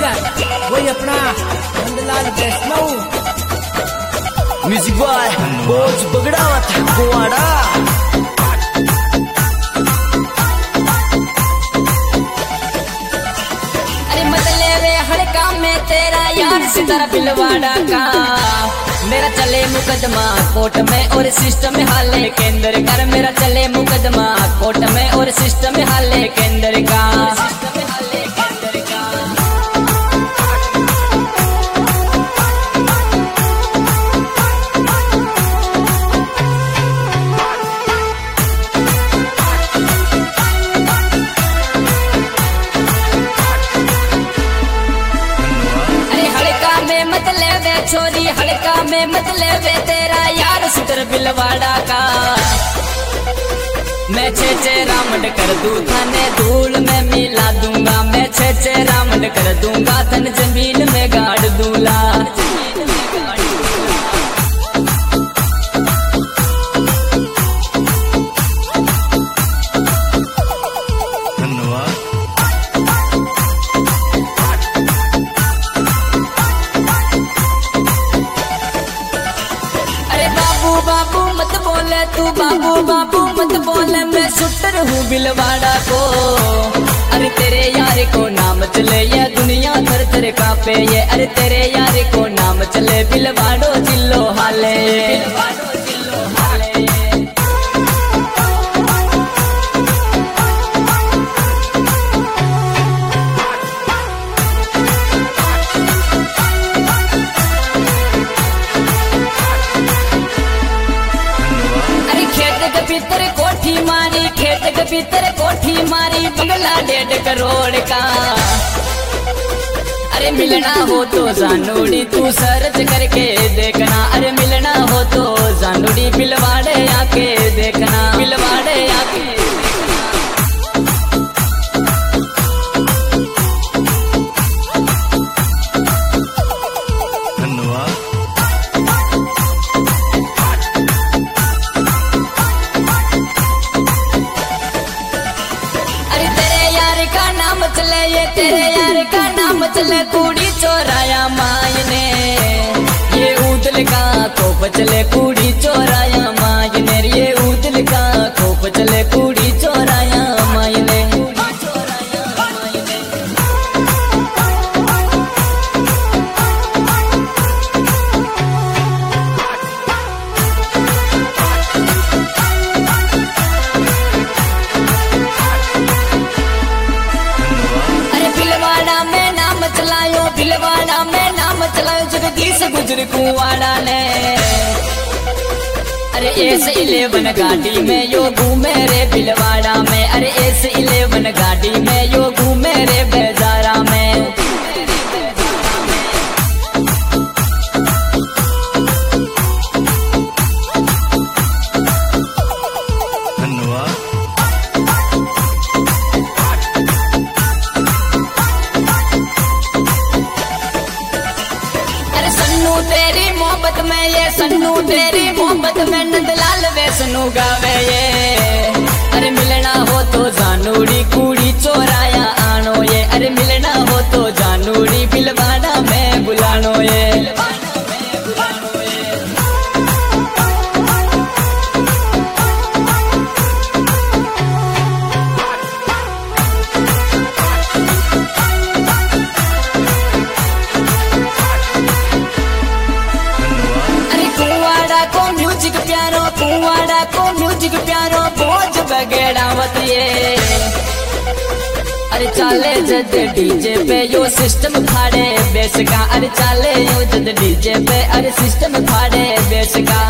Singer वही अपना नंदलाल वैष्णव। Music boy बोझ बगड़ा था कुआड़ा। अरे मतलब हड़का में तेरा यार सितारा बिलवाड़ा का, मेरा चले मुकदमा कोर्ट में और सिस्टम में हाले केंद्र कर। मेरा चले मुकदमा कोर्ट में और सिस्टम में हाले केंद्र का। छोरी हड़का में मतलब तेरा यार सितर बिलवाड़ा का, मैं छे रामड कर दूं थाने धूल में मिला दूंगा। मैं छे रामड कर दूंगा धन जमीन में गाड़ दूंगा। बाबू मत बोले तू, बाबू मत बोले, मैं शूटर हूँ बिलवाड़ा को। अरे तेरे यार को नाम चले ये दुनिया थर थर कांपे ये। अरे तेरे यार को नाम चले बिलवाड़ो जिलो हाले। भीतर कोठी मारी खेत के भीतर कोठी मारी बंगला 1.5 करोड़ का। अरे मिलना हो तो जानूड़ी तू सर्च करके देखना। अरे मिलना हो तो जानूड़ी बिलवाड़े आके देखना, बिलवाड़े आके। तेरे यार का नाम चले कूड़ी चोराया मायने, ये उदल का खोप चले कूड़ी चोराया मायने। ये उदल का खोप चले कूड़ी चोराया मायने। बिलवाड़ा में नाम चलायो जगदीश गुजर कुआड़ा ने। अरे S11 गाड़ी में यो घूमे रे बिलवाड़ा में। अरे S11 गाड़ी में यो घूमे रे बेजारा में। तेरी मोहब्बत में ये सन्नू तेरी मोहब्बत में नंदलाल वैष्णो गावे ये। अरे मिलना हो तो जानूड़ी कूड़ी चोराया आनो ये। अरे मिलना हो तो जानूड़ी बिलवाड़ा में बुलानो ये। कुआड़ा को म्यूजिक प्यारो बोझ बगेड़ावत ये। अरे चाले जद डीजे पे यो सिस्टम फाड़े बेस का। अरे चाले यो जद डीजे पे अरे सिस्टम फाड़े बेस का।